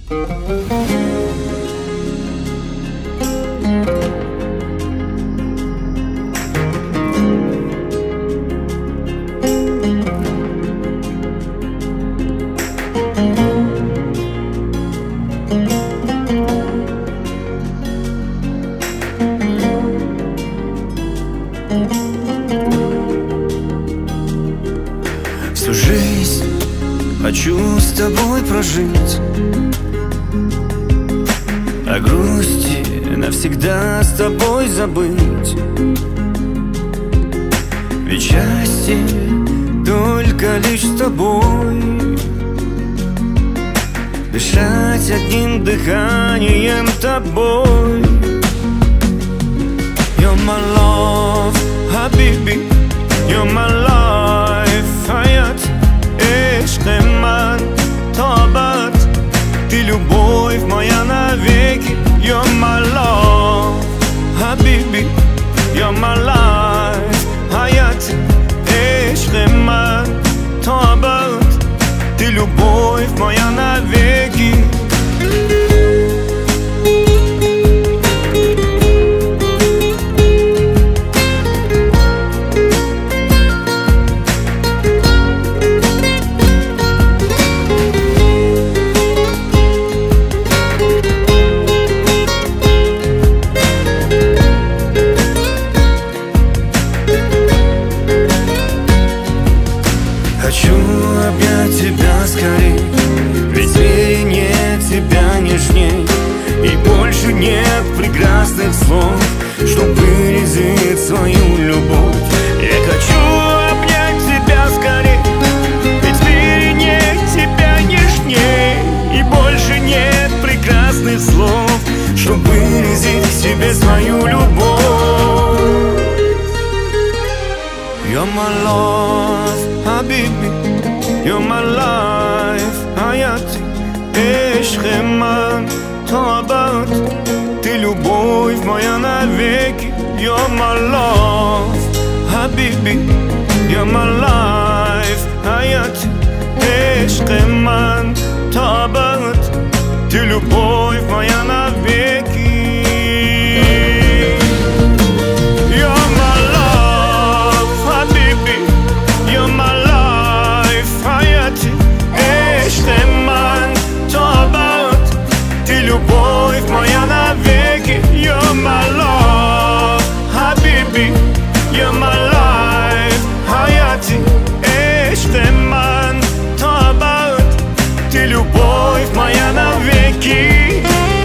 Всю жизнь хочу с тобой прожить, о грусти навсегда с тобой забыть. Ведь счастье только лишь с тобой, дышать одним дыханием тобой. You're my love, Habibi, you're my life, Hayat, Эшкеман, Табат. Ты любовь моя навеки. You're my love, Habibi, you're my life, Hayat, Эшкеман, Табат. Ты любовь моя навеки. Хочу обнять тебя скорей, ведь в мире нет тебя нежней, и больше нет прекрасных слов, что выразит свою любовь. Я хочу обнять тебя скорей, ведь в мире нет тебя нежней, и больше нет прекрасных слов, что выразить себе свою любовь. You're my love, Habibi, you're my life, Hayati, Эшкеман, Табат. Ты любовь моя навеки. You're my love, Habibi, you're my life, Hayati, Эшкеман, Табат. Ты любовь моя навеки. Любовь моя навеки. You're my love, Habibi, you're my life, Hayati, Эшкеман, Табат. Ты любовь моя навеки.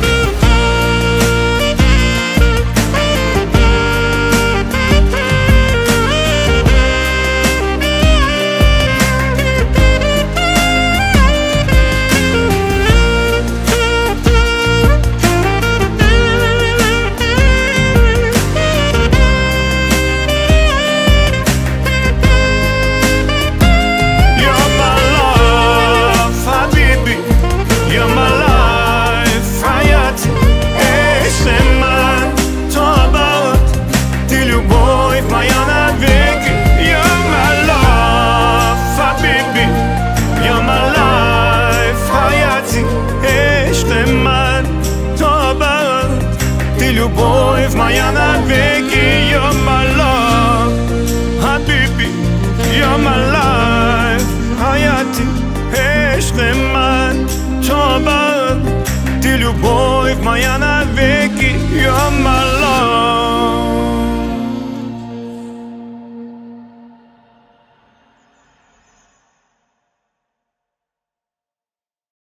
Любовь моя навеки. You're my love, Habibi, you're my life, Hayati, Эшкеман, Табат. Ты любовь моя навеки. You're my